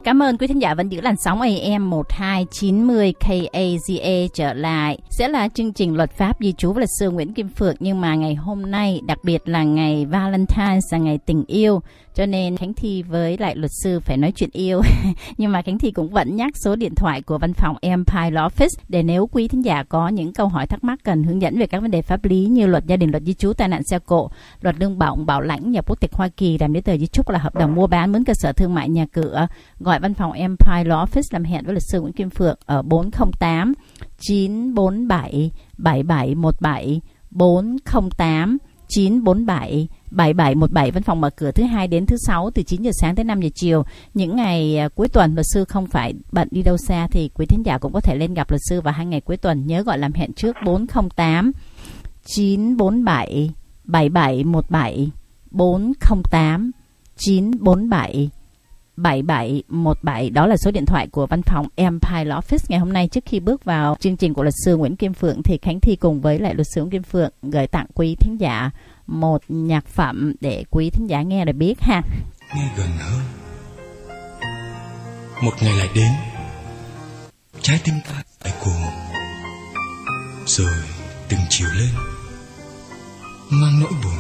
Cảm ơn quý thính giả vẫn giữ làn sóng AM 1290 KAZA trở lại. Sẽ là chương trình Luật pháp Di trú với luật sư Nguyễn Kim Phượng, nhưng mà ngày hôm nay, đặc biệt là ngày Valentine, là ngày tình yêu, cho nên Khánh Thi với lại luật sư phải nói chuyện yêu. Nhưng mà Khánh Thi cũng vẫn nhắc số điện thoại của văn phòng Empire Law Office để nếu quý thính giả có những câu hỏi thắc mắc cần hướng dẫn về các vấn đề pháp lý như luật gia đình, luật di trú, tai nạn xe cộ, luật lương bổng, bảo lãnh, nhập quốc tịch Hoa Kỳ, làm giấy tờ di trúc, là hợp đồng mua bán, mướn cơ sở thương mại, nhà cửa, gọi văn phòng Empire Law Office làm hẹn với luật sư Nguyễn Kim Phượng ở 408 947 7717, 408 947 7717. Văn phòng mở cửa thứ hai đến thứ sáu từ 9 giờ sáng tới 5 giờ chiều. Những ngày cuối tuần luật sư không phải bận đi đâu xa thì quý thính giả cũng có thể lên gặp luật sư vào 2 ngày cuối tuần. Nhớ gọi làm hẹn trước 408 947 7717, 408 947 7717. Đó là số điện thoại của văn phòng Empire Law Office. Ngày hôm nay, trước khi bước vào chương trình của luật sư Nguyễn Kim Phượng thì Khánh Thi cùng với lại luật sư Nguyễn Kim Phượng gửi tặng quý thính giả một nhạc phẩm để quý thính giả nghe để biết ha. Nghe gần hơn. Một ngày lại đến, trái tim ta lại cuồng, rồi từng chiều lên mang nỗi buồn.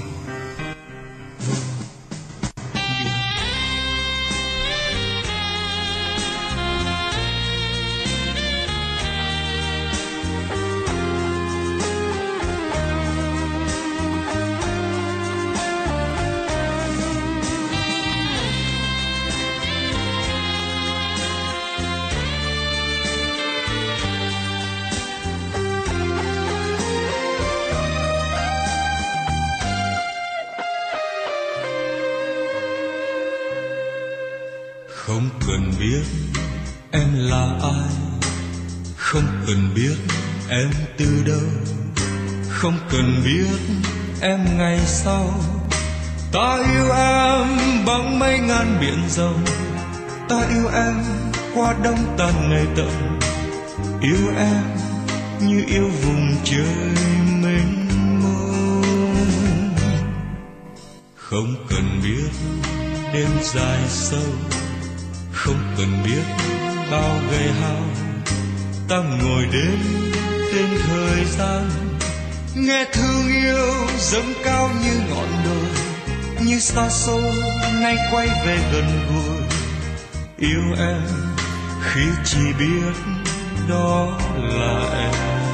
Không cần biết em là ai, không cần biết em từ đâu, không cần biết em ngày sau. Ta yêu em bằng mấy ngàn biển rộng, ta yêu em qua đông tàn ngày tận, yêu em như yêu vùng trời mênh mông. Không cần biết đêm dài sâu, không cần biết bao ngày hao, ta ngồi đêm tên thời gian, nghe thương yêu dâng cao như ngọn đồi, như xa xôi nay quay về gần gũi. Yêu em khi chỉ biết đó là em,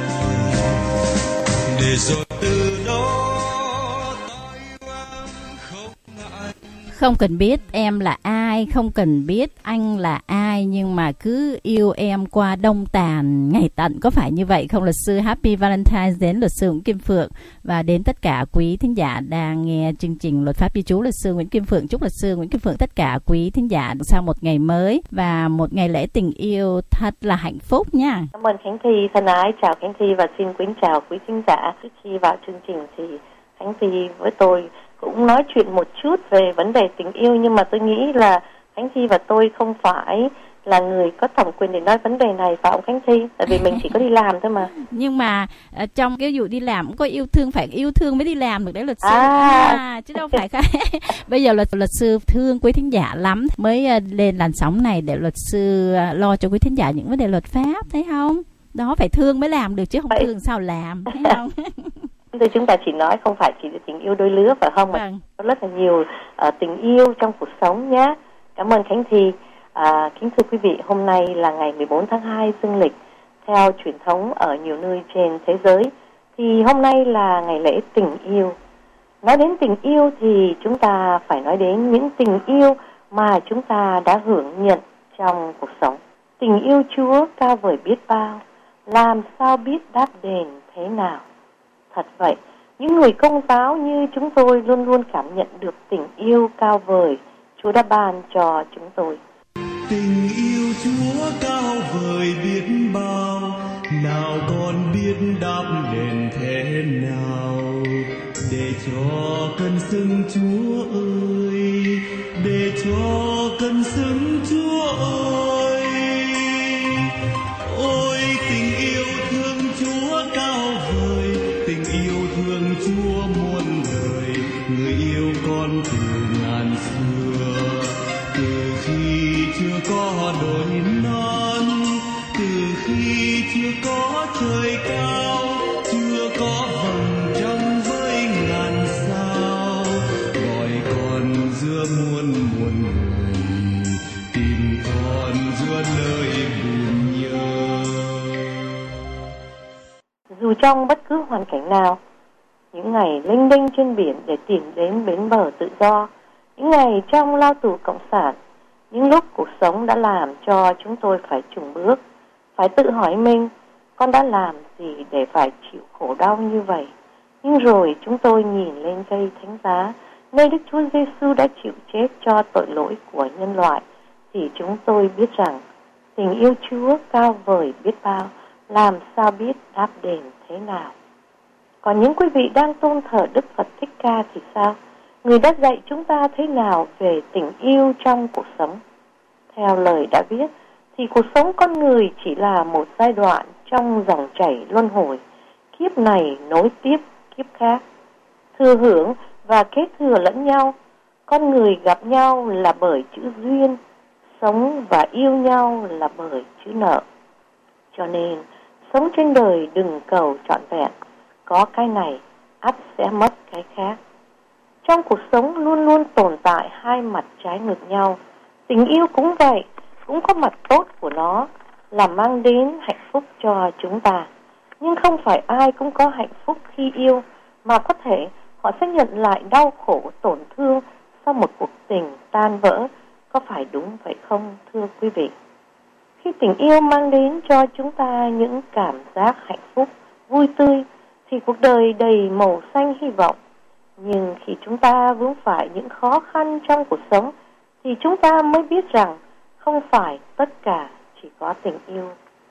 để rồi từ đó ta yêu em không ngại. Không cần biết em là ai, không cần biết anh là ai, nhưng mà cứ yêu em qua đông tàn ngày tận. Có phải như vậy không luật sư? Happy Valentine đến luật sư Nguyễn Kim Phượng và đến tất cả quý thính giả đang nghe chương trình Luật pháp Di trú. Luật sư Nguyễn Kim Phượng chúc luật sư Nguyễn Kim Phượng, tất cả quý thính giả sau một ngày mới và một ngày lễ tình yêu thật là hạnh phúc nha. Cảm ơn Khánh Thi thân ái, chào Khánh Thi và xin kính chào quý thính giả. Trước khi vào chương trình thì Khánh Thi với tôi cũng nói chuyện một chút về vấn đề tình yêu, nhưng mà tôi nghĩ là Khánh Thi và tôi không phải là người có thẩm quyền để nói vấn đề này, phải không Khánh Thi? Tại vì mình chỉ có đi làm thôi mà. Nhưng mà trong cái vụ đi làm cũng có yêu thương, phải yêu thương mới đi làm được đấy luật sư. Chứ đâu phải bây giờ luật sư thương quý thính giả lắm mới lên làn sóng này để luật sư lo cho quý thính giả những vấn đề luật pháp, thấy không? Đó, phải thương mới làm được chứ không thương sao làm, thấy không? Thì chúng ta chỉ nói không phải chỉ là tình yêu đôi lứa phải không? Vâng. Có rất là nhiều tình yêu trong cuộc sống nhé. Cảm ơn Khánh Thi. Kính thưa quý vị, hôm nay là ngày 14 tháng 2 dương lịch theo truyền thống ở nhiều nơi trên thế giới. Thì hôm nay là ngày lễ tình yêu. Nói đến tình yêu thì chúng ta phải nói đến những tình yêu mà chúng ta đã hưởng nhận trong cuộc sống. Tình yêu Chúa cao vời biết bao, làm sao biết đáp đền thế nào. Thật vậy, những người công giáo như chúng tôi luôn luôn cảm nhận được tình yêu cao vời Chúa đã ban cho chúng tôi. Tình yêu Chúa cao vời biết bao, nào còn biết đáp đền thế nào. Để cho cơn sưng Chúa ơi, để cho cơn sưng Chúa ơi. Ôi tình yêu thương Chúa cao vời, tình yêu thương Chúa muôn đời. Người yêu con từ ngàn xưa, từ khi chưa có chưa có trời cao, chưa có vầng trăng với ngàn sao, gọi con giữa muôn muôn người, tìm con giữa nơi buồn nhớ. Dù trong bất cứ hoàn cảnh nào, những ngày lênh đênh trên biển để tìm đến bến bờ tự do, những ngày trong lao tù cộng sản, những lúc cuộc sống đã làm cho chúng tôi phải chùn bước, phải tự hỏi mình, con đã làm gì để phải chịu khổ đau như vậy? Nhưng rồi chúng tôi nhìn lên cây thánh giá, nơi Đức Chúa Giêsu đã chịu chết cho tội lỗi của nhân loại, thì chúng tôi biết rằng tình yêu Chúa cao vời biết bao, làm sao biết đáp đền thế nào. Còn những quý vị đang tôn thờ Đức Phật Thích Ca thì sao? Người đã dạy chúng ta thế nào về tình yêu trong cuộc sống? Theo lời đã viết, thì cuộc sống con người chỉ là một giai đoạn trong dòng chảy luân hồi, kiếp này nối tiếp kiếp khác, thừa hưởng và kế thừa lẫn nhau. Con người gặp nhau là bởi chữ duyên, sống và yêu nhau là bởi chữ nợ. Cho nên, sống trên đời đừng cầu trọn vẹn, có cái này, ắt sẽ mất cái khác. Trong cuộc sống luôn luôn tồn tại hai mặt trái ngược nhau. Tình yêu cũng vậy, cũng có mặt tốt của nó là mang đến hạnh phúc cho chúng ta. Nhưng không phải ai cũng có hạnh phúc khi yêu, mà có thể họ sẽ nhận lại đau khổ tổn thương sau một cuộc tình tan vỡ. Có phải đúng vậy không thưa quý vị? Khi tình yêu mang đến cho chúng ta những cảm giác hạnh phúc, vui tươi, thì cuộc đời đầy màu xanh hy vọng. Nhưng khi chúng ta vướng phải những khó khăn trong cuộc sống, thì chúng ta mới biết rằng không phải tất cả chỉ có tình yêu.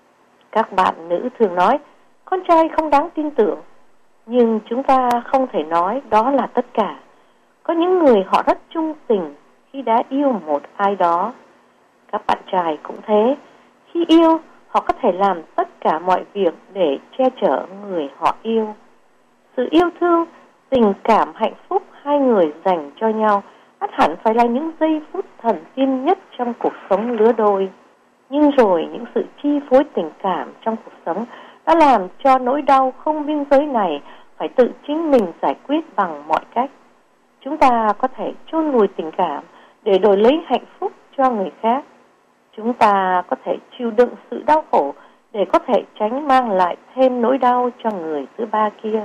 Các bạn nữ thường nói, con trai không đáng tin tưởng. Nhưng chúng ta không thể nói đó là tất cả. Có những người họ rất trung tình khi đã yêu một ai đó. Các bạn trai cũng thế. Khi yêu, họ có thể làm tất cả mọi việc để che chở người họ yêu. Sự yêu thương, tình cảm hạnh phúc hai người dành cho nhau ắt hẳn phải là những giây phút thần tiên nhất trong cuộc sống lứa đôi. Nhưng rồi những sự chi phối tình cảm trong cuộc sống đã làm cho nỗi đau không biên giới này phải tự chính mình giải quyết bằng mọi cách. Chúng ta có thể chôn vùi tình cảm để đổi lấy hạnh phúc cho người khác. Chúng ta có thể chịu đựng sự đau khổ để có thể tránh mang lại thêm nỗi đau cho người thứ ba kia.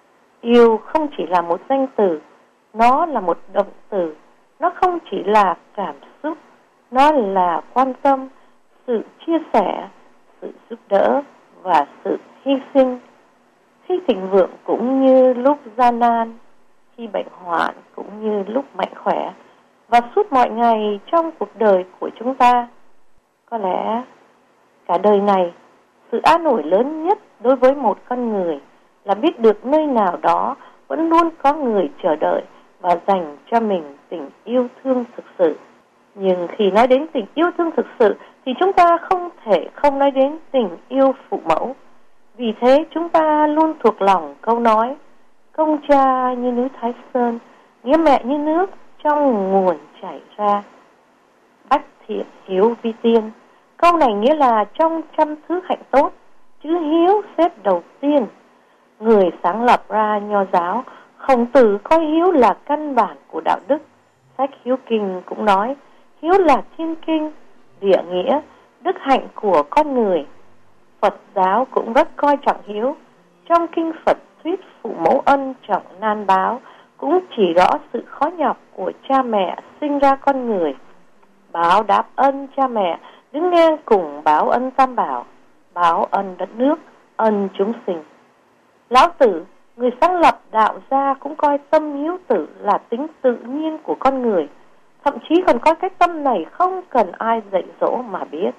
Yêu không chỉ là một danh từ, nó là một động từ. Nó không chỉ là cảm xúc, nó là quan tâm, sự chia sẻ, sự giúp đỡ và sự hy sinh. Khi thịnh vượng cũng như lúc gian nan, khi bệnh hoạn cũng như lúc mạnh khỏe, và suốt mọi ngày trong cuộc đời của chúng ta. Có lẽ cả đời này, sự an ủi lớn nhất đối với một con người là biết được nơi nào đó vẫn luôn có người chờ đợi và dành cho mình tình yêu thương thực sự. Nhưng khi nói đến tình yêu thương thực sự thì chúng ta không thể không nói đến tình yêu phụ mẫu. Vì thế chúng ta luôn thuộc lòng câu nói, công cha như núi Thái Sơn, nghĩa mẹ như nước trong nguồn chảy ra. Bách thiện hiếu vi tiên. Câu này nghĩa là trong trăm thứ hạnh tốt, chữ hiếu xếp đầu tiên. Người sáng lập ra Nho giáo, Khổng Tử coi hiếu là căn bản của đạo đức. Sách Hiếu Kinh cũng nói, hiếu là thiên kinh, địa nghĩa, đức hạnh của con người. Phật giáo cũng rất coi trọng hiếu. Trong kinh Phật thuyết phụ mẫu ân trọng nan báo, cũng chỉ rõ sự khó nhọc của cha mẹ sinh ra con người. Báo đáp ân cha mẹ đứng ngang cùng báo ân Tam Bảo, báo ân đất nước, ân chúng sinh. Lão Tử, người sáng lập đạo gia, cũng coi tâm hiếu tử là tính tự nhiên của con người. Thậm chí còn coi cái tâm này không cần ai dạy dỗ mà biết.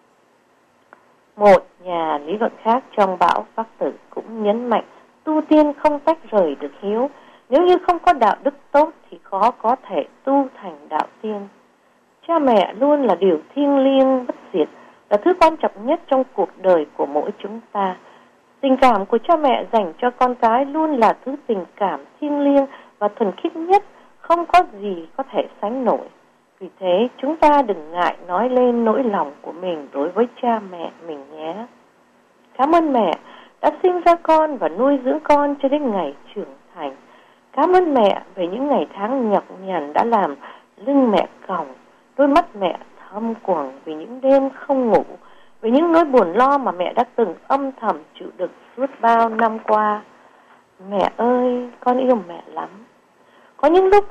Một nhà lý luận khác trong Bảo Pháp Tử cũng nhấn mạnh tu tiên không tách rời được hiếu. Nếu như không có đạo đức tốt thì khó có thể tu thành đạo tiên. Cha mẹ luôn là điều thiêng liêng bất diệt, là thứ quan trọng nhất trong cuộc đời của mỗi chúng ta. Tình cảm của cha mẹ dành cho con cái luôn là thứ tình cảm thiêng liêng và thuần khiết nhất, không có gì có thể sánh nổi. Vì thế chúng ta đừng ngại nói lên nỗi lòng của mình đối với cha mẹ mình nhé. Cảm ơn mẹ đã sinh ra con và nuôi dưỡng con cho đến ngày trưởng thành. Cảm ơn mẹ về những ngày tháng nhọc nhằn đã làm lưng mẹ còng, đôi mắt mẹ thâm quầng vì những đêm không ngủ, vì những nỗi buồn lo mà mẹ đã từng âm thầm chịu đựng suốt bao năm qua. Mẹ ơi, con yêu mẹ lắm. Có những lúc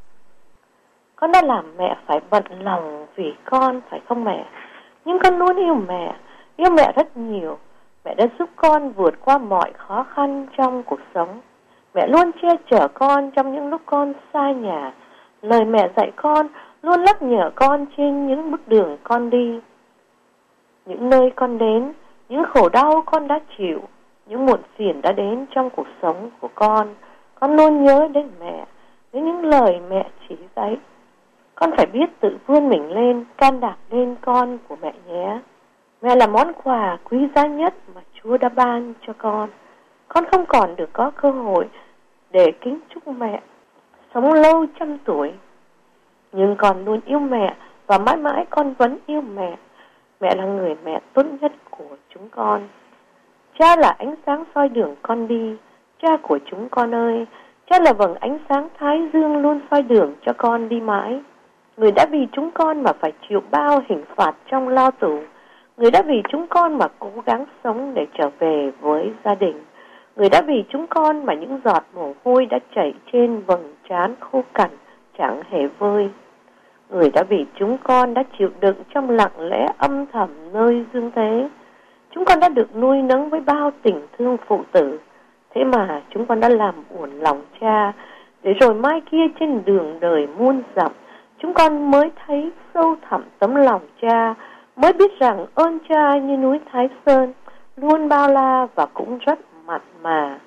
con đã làm mẹ phải bận lòng vì con, phải không mẹ? Nhưng con luôn yêu mẹ rất nhiều. Mẹ đã giúp con vượt qua mọi khó khăn trong cuộc sống. Mẹ luôn che chở con trong những lúc con xa nhà. Lời mẹ dạy con luôn nhắc nhở con trên những bước đường con đi. Những nơi con đến, những khổ đau con đã chịu, những muộn phiền đã đến trong cuộc sống của con luôn nhớ đến mẹ, đến những lời mẹ chỉ dạy. Con phải biết tự vươn mình lên, can đảm lên con của mẹ nhé. Mẹ là món quà quý giá nhất mà Chúa đã ban cho con. Con không còn được có cơ hội để kính chúc mẹ sống lâu trăm tuổi. Nhưng con luôn yêu mẹ và mãi mãi con vẫn yêu mẹ. Mẹ là người mẹ tốt nhất của chúng con. Cha là ánh sáng soi đường con đi. Cha của chúng con ơi, Cha là vầng ánh sáng thái dương luôn soi đường cho con đi mãi. Người đã vì chúng con mà phải chịu bao hình phạt trong lao tù. Người đã vì chúng con mà cố gắng sống để trở về với gia đình. Người đã vì chúng con mà những giọt mồ hôi đã chảy trên vầng trán khô cằn chẳng hề vơi. Người đã vì chúng con đã chịu đựng trong lặng lẽ âm thầm nơi dương thế. Chúng con đã được nuôi nấng với bao tình thương phụ tử. Thế mà chúng con đã làm uổng lòng Cha, để rồi mai kia trên đường đời muôn dặm, chúng con mới thấy sâu thẳm tấm lòng Cha, mới biết rằng ơn Cha như núi Thái Sơn, luôn bao la và cũng rất mặn mà.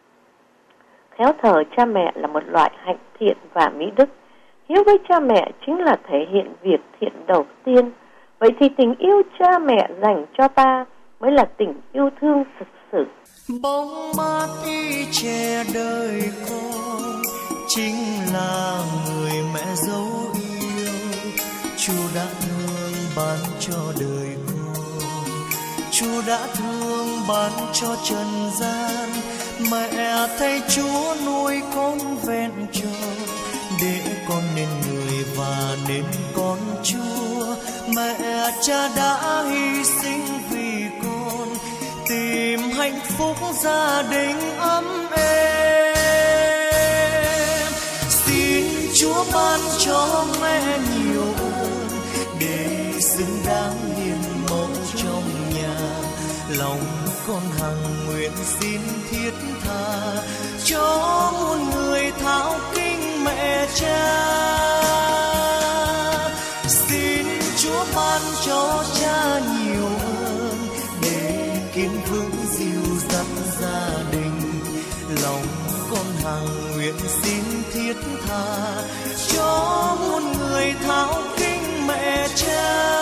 Khéo thờ cha mẹ là một loại hạnh thiện và mỹ đức. Hiếu với cha mẹ chính là thể hiện việc thiện đầu tiên. Vậy thì tình yêu cha mẹ dành cho ta mới là tình yêu thương thực sự. Bóng mát y che đời con chính là người mẹ dấu yêu. Chúa đã thương ban cho đời con, Chúa đã thương ban cho trần gian. Mẹ thay Chúa nuôi con vẹn tròn, để con nên người và nên con Chúa. Mẹ Cha đã hy sinh vì con, tìm hạnh phúc gia đình ấm êm. Xin Chúa ban cho mẹ nhiều ơn, để xứng đáng hiền mẫu trong nhà. Lòng con hằng nguyện xin thiết tha, cho muôn người thao kính mẹ Cha. Xin Chúa ban cho Cha nhiều ơn, để kiên vững dìu dắt gia đình. Lòng con hằng nguyện xin thiết tha, cho muôn người thao kính mẹ Cha.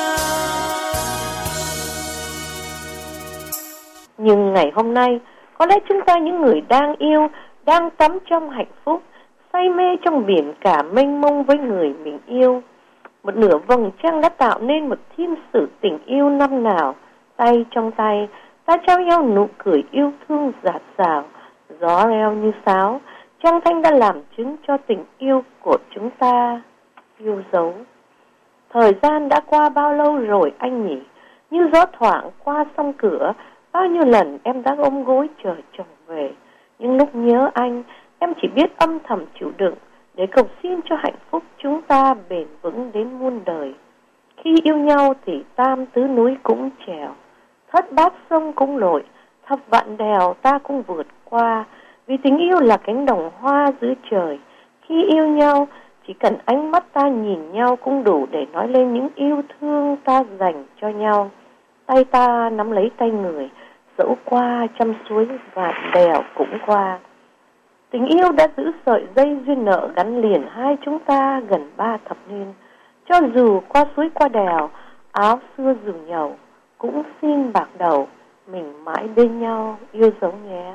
Nhưng ngày hôm nay, có lẽ chúng ta những người đang yêu, đang tắm trong hạnh phúc, say mê trong biển cả mênh mông với người mình yêu. Một nửa vầng trăng đã tạo nên một thiên sử tình yêu năm nào. Tay trong tay, ta trao nhau nụ cười yêu thương dạt dào, gió reo như sáo. Trăng thanh đã làm chứng cho tình yêu của chúng ta yêu dấu. Thời gian đã qua bao lâu rồi anh nhỉ? Như gió thoảng qua sông cửa, bao nhiêu lần em đã ôm gối chờ chồng về. Nhưng lúc nhớ anh, em chỉ biết âm thầm chịu đựng, để cầu xin cho hạnh phúc chúng ta bền vững đến muôn đời. Khi yêu nhau thì tam tứ núi cũng trèo, thất bát sông cũng lội, thập vạn đèo ta cũng vượt qua. Vì tình yêu là cánh đồng hoa giữa trời. Khi yêu nhau, chỉ cần ánh mắt ta nhìn nhau cũng đủ để nói lên những yêu thương ta dành cho nhau. Tay ta nắm lấy tay người, dẫu qua trăm suối vạn đèo cũng qua. Tình yêu đã giữ sợi dây duyên nợ gắn liền hai chúng ta gần 3 thập niên. Cho dù qua suối qua đèo, áo xưa dù nhầu, cũng xin bạc đầu, mình mãi bên nhau yêu dấu nhé.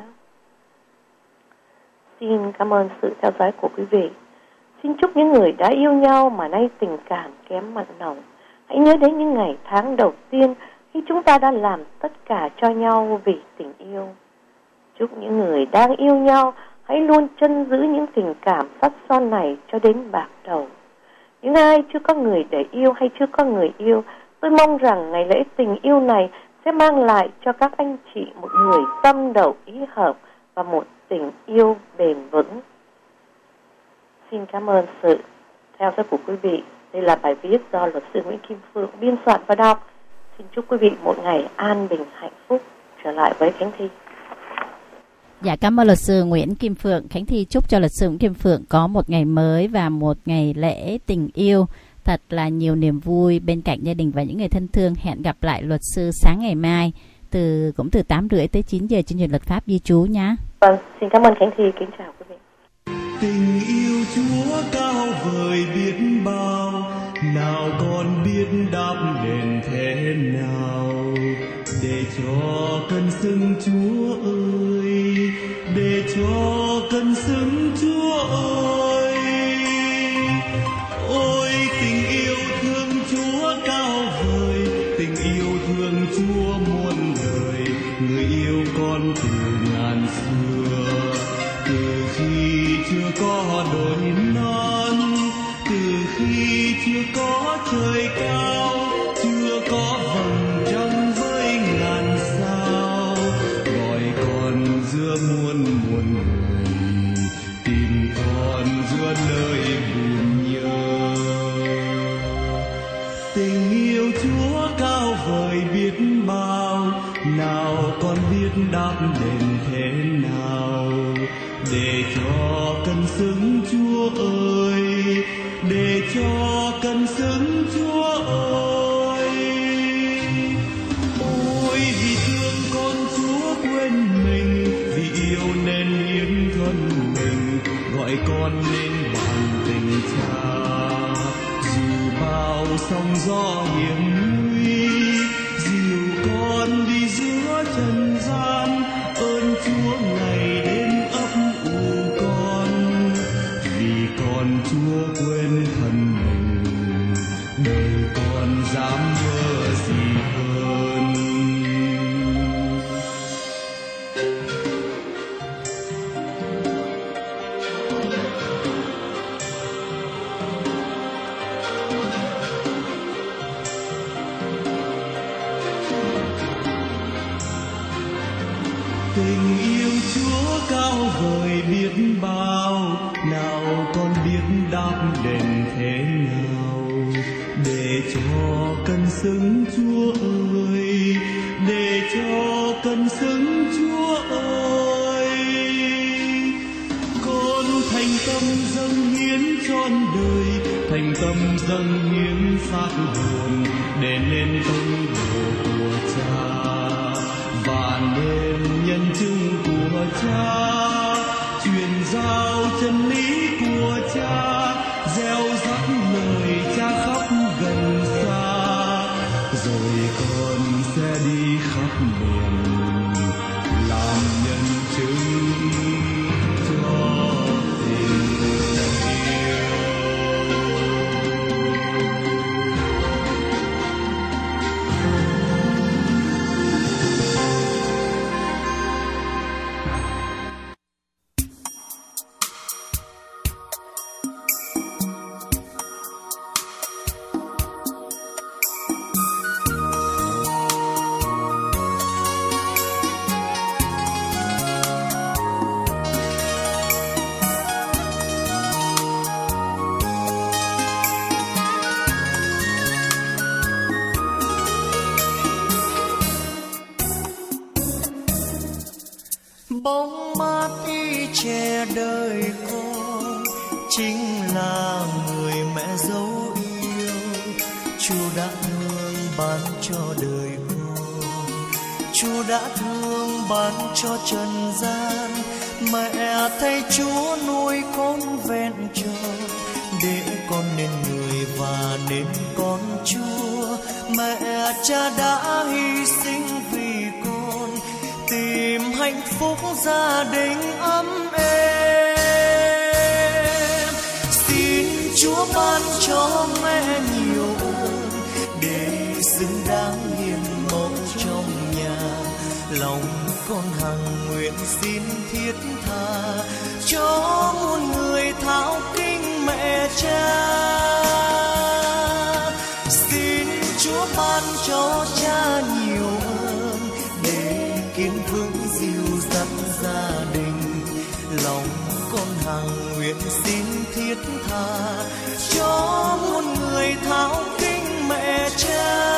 Xin cảm ơn sự theo dõi của quý vị. Xin chúc những người đã yêu nhau mà nay tình cảm kém mặn nồng, hãy nhớ đến những ngày tháng đầu tiên khi chúng ta đã làm tất cả cho nhau vì tình yêu. Chúc những người đang yêu nhau hãy luôn trân giữ những tình cảm sắt son này cho đến bạc đầu. Những ai chưa có người để yêu hay chưa có người yêu, tôi mong rằng ngày lễ tình yêu này sẽ mang lại cho các anh chị một người tâm đầu ý hợp và một tình yêu bền vững. Xin cảm ơn sự theo dõi của quý vị. Đây là bài viết do luật sư Nguyễn Kim Phượng biên soạn và đọc. Xin chúc quý vị một ngày an bình hạnh phúc. Trở lại với Khánh Thi. Dạ, cảm ơn luật sư Nguyễn Kim Phượng. Khánh Thi chúc cho luật sư Nguyễn Kim Phượng có một ngày mới và một ngày lễ tình yêu thật là nhiều niềm vui bên cạnh gia đình và những người thân thương. Hẹn gặp lại luật sư sáng ngày mai cũng từ 8:30 tới 9 giờ chương trình luật pháp di trú nhé. Vâng, xin cảm ơn Khánh Thi, kính chào quý vị. Tình yêu Chúa cao vời biết bao, nào còn biết đáp đền thế nào, để cho cơn sưng Chúa ơi, để cho cơn sưng Chúa ơi. Ôi tình yêu thương Chúa cao vời, tình yêu thương Chúa muôn đời, người yêu con từ ngàn xưa, từ khi chưa có đồi non, từ khi chưa có trời cao, chưa có vầng trăng với ngàn sao, gọi con giữa muôn muôn người, tìm con giữa nơi buồn nhớ. Tình yêu Chúa cao vời biết bao, nào con biết đáp đền thế nào, để cho cơn sưng Chúa ơi, để cho cơn sưng Chúa ơi. Ôi vì thương con Chúa quên mình, vì yêu nên hiến thân mình, gọi con lên bàn tình cha. Dù bao sóng gió hiểm nguy, dìu con đi giữa trần gian, ơn Chúa ngày đêm ấp ủ con, vì con Chúa quên thân mình, đời con dám mơ gì hơn. Tình yêu Chúa cao vời biết bao, nào con biết đáp đền thế nào, để cho cơn sưng Chúa ơi, để cho cơn sưng Chúa ơi. Con thành tâm dâng hiến trọn đời, thành tâm dâng hiến xác hồn, để nên tông đồ của Cha và nên nhân chứng của Cha, truyền giao chân lý của Cha, gieo rắc lời Cha khắp gần xa, rồi con sẽ đi khắp miền làm nhân chứng cho tình yêu. Bóng mát y che đời con, chính là người mẹ dấu yêu. Chúa đã thương ban cho đời con, Chúa đã thương ban cho trần gian. Mẹ thay Chúa nuôi con vẹn tròn, để con nên người và nên con Chúa. Mẹ Cha đã hy sinh vì con, tìm hạnh phúc gia đình ấm êm. Xin Chúa ban cho mẹ nhiều ơn, để xứng đáng hiền mẫu lòng con hằng nguyện xin thiết tha cho muôn người thao kính mẹ cha. Xin Chúa ban cho cha nhiều ơn để kiên vững dìu dắt gia đình. Lòng con hằng nguyện xin thiết tha cho muôn người thao kính mẹ cha.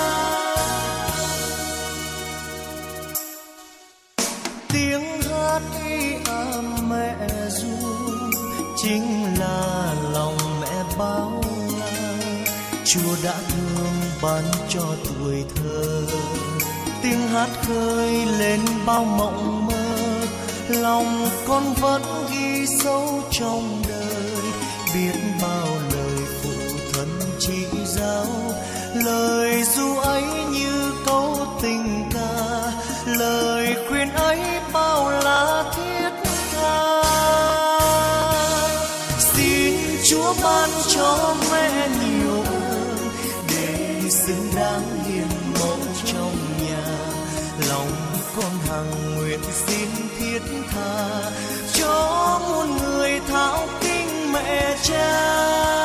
Tiếng hát ý êm mẹ ru chính là lòng mẹ bao la. Chúa đã thương ban cho tuổi thơ, tiếng hát khơi lên bao mộng mơ. Lòng con vẫn ghi sâu trong đời, biết bao lời phụ thân chỉ giáo. Lời ru ấy như câu tình ca, lời khuyên ấy bao là thiết tha. Xin Chúa ban cho mẹ nhiều ơn để xứng đáng hiền mẫu trong nhà. Lòng con hằng nguyện xin thiết tha cho muôn người thao kính mẹ cha.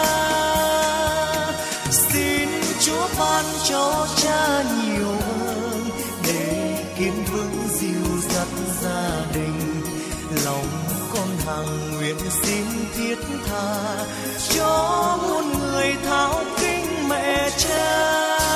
Xin Chúa ban cho cha nhiều ơn để kiên vững dìu dắt gia đình. Lòng con hằng nguyện xin thiết tha cho muôn người thao kính mẹ cha.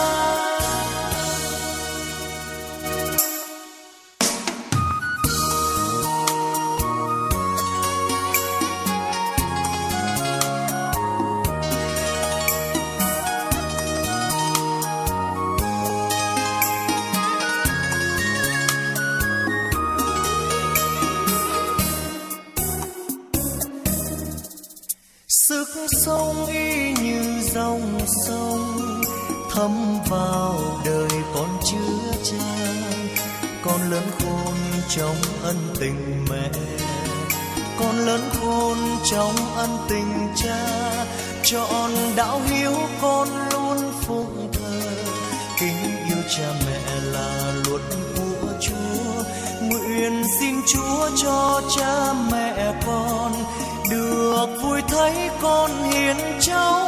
Sức sống y như dòng sông thấm vào đời con chứa chan. Con lớn khôn trong ân tình mẹ, con lớn khôn trong ân tình cha. Trọn đạo hiếu con luôn phụng thờ, kính yêu cha mẹ là luật của Chúa. Nguyện xin Chúa cho cha mẹ con được vui thấy con hiền cháu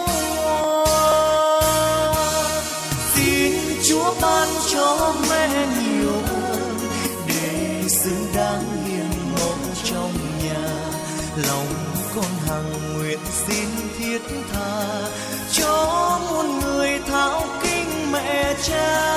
ngoan. Xin Chúa ban cho mẹ nhiều ơn để xứng đáng hiền mẫu trong nhà. Lòng con hằng nguyện xin thiết tha cho muôn người thao kính mẹ cha.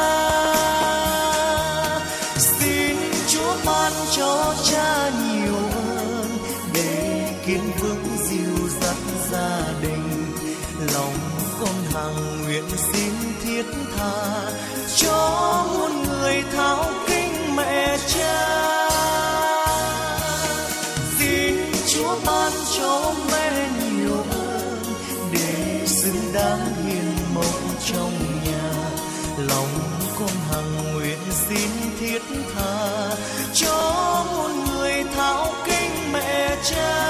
Xin Chúa ban cho cha nhiều ơn để kiên vững dìu dắt gia đình. Lòng con hằng nguyện xin thiết tha cho muôn người thao kính mẹ cha. Xin Chúa ban cho mẹ nhiều ơn để xứng đáng hiền mẫu trong nhà. Lòng con hằng nguyện xin thiết tha cho muôn người thao kính mẹ cha.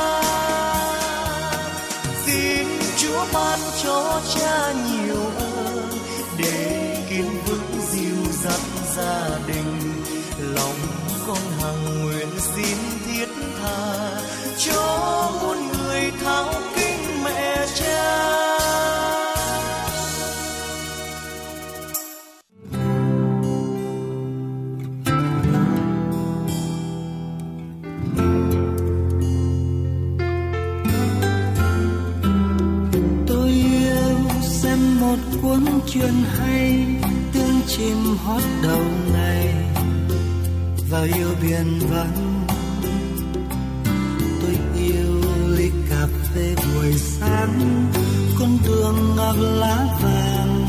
Xin Chúa ban cho cha nhiều ơn để kiên vững dìu dắt gia đình. Lòng con hằng nguyện xin thiết tha cho muôn người thao kính mẹ cha. Cuốn truyện hay tiếng chim hót đầu ngày vào yêu biển vắng. Tôi yêu ly cà phê buổi sáng, con đường ngọc lá vàng.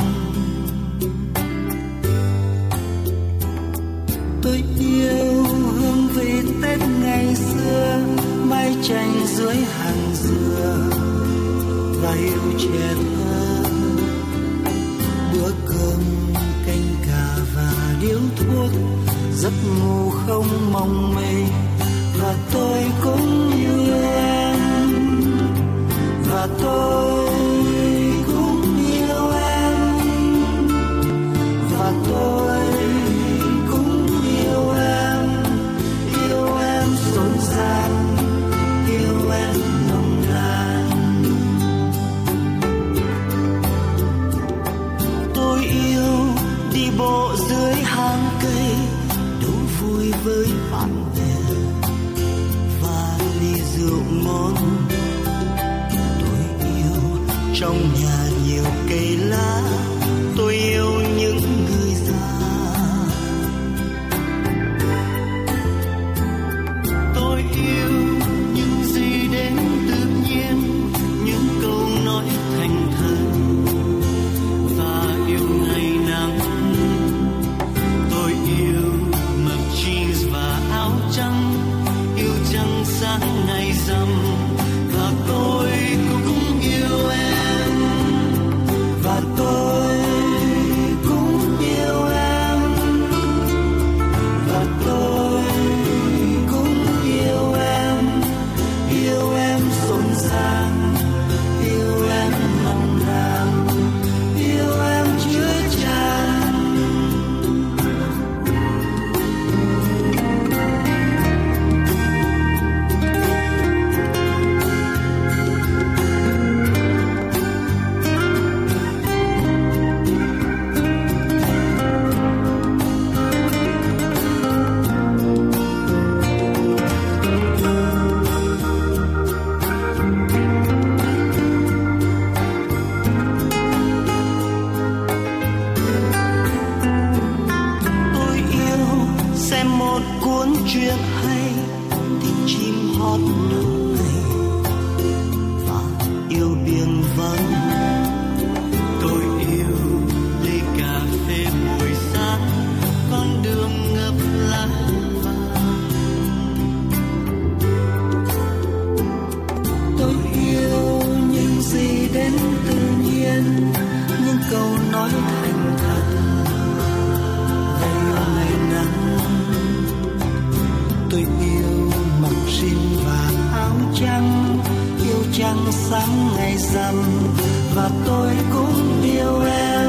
Tôi yêu hương vị Tết ngày xưa, mái tranh dưới hàng dừa và yêu trẻ thơ. Bữa cơm canh cà và điếu thuốc, giấc ngủ không mong mây. Và tôi cũng yêu em, và tôi cũng yêu em, và tôi cũng yêu với bạn bè và ly rượu ngon. Tôi yêu trong nhà nhiều cây lá, tôi yêu những người già. Tôi yêu những gì đến tự nhiên, những câu nói thành thật và yêu ngày nắng. Tôi yêu mặc jeans và áo trắng, yêu trăng sáng ngày rằm, và tôi cũng yêu em, và tôi cũng yêu em, và tôi cũng yêu em rộn ràng, yêu em nồng nàn, yêu em chứa chan. Tôi yêu xem một cuốn truyện hay, tiếng chim hót đầu ngày và yêu biển vắng. Tôi yêu ly cà phê buổi sáng, con đường ngập lá vàng. Tôi yêu những gì đến tự nhiên, những câu nói thành thật về ngày nắng. Tôi yêu mặc jean và áo trắng, yêu trăng sáng ngày rằm, và tôi cũng yêu em,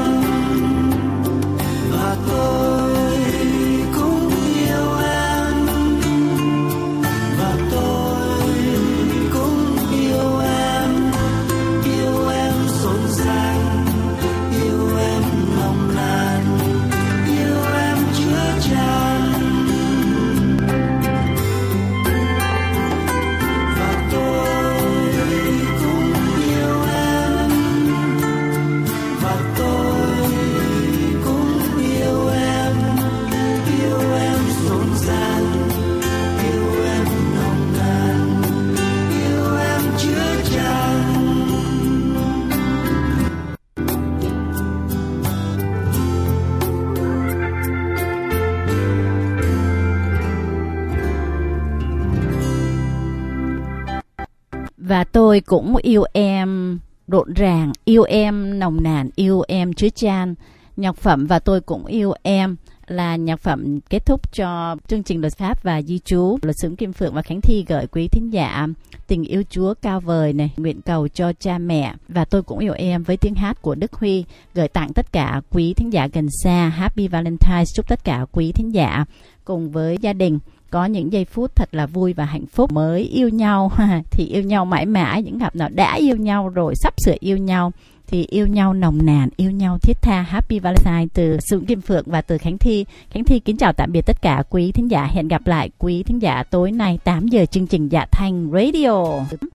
và tôi cũng yêu em, và tôi cũng yêu em rộn ràng, yêu em nồng nàn, yêu em chứa chan. Và tôi cũng yêu em, và tôi cũng yêu em rộn ràng, yêu em nồng nàn, yêu em chứa chan. Và tôi cũng yêu em rộn ràng, yêu em nồng nàn, yêu em chứa chan. Nhạc phẩm Và Tôi Cũng Yêu Em là nhạc phẩm kết thúc cho chương trình Luật Pháp và Di Trú. Luật sư Kim Phượng và Khánh Thi gửi quý thính giả Tình Yêu Chúa Cao Vời này, nguyện cầu cho cha mẹ. Và Tôi Cũng Yêu Em với tiếng hát của Đức Huy gửi tặng tất cả quý thính giả gần xa. Happy Valentine's, chúc tất cả quý thính giả cùng với gia đình có những giây phút thật là vui và hạnh phúc. Mới yêu nhau thì yêu nhau mãi mãi, những cặp nào đã yêu nhau rồi sắp sửa yêu nhau thì yêu nhau nồng nàn, yêu nhau thiết tha. Happy Valentine từ Dũng Kim Phượng và từ Khánh Thi. Khánh Thi kính chào tạm biệt tất cả quý thính giả. Hẹn gặp lại quý thính giả tối nay 8 giờ chương trình Dạ Thanh Radio.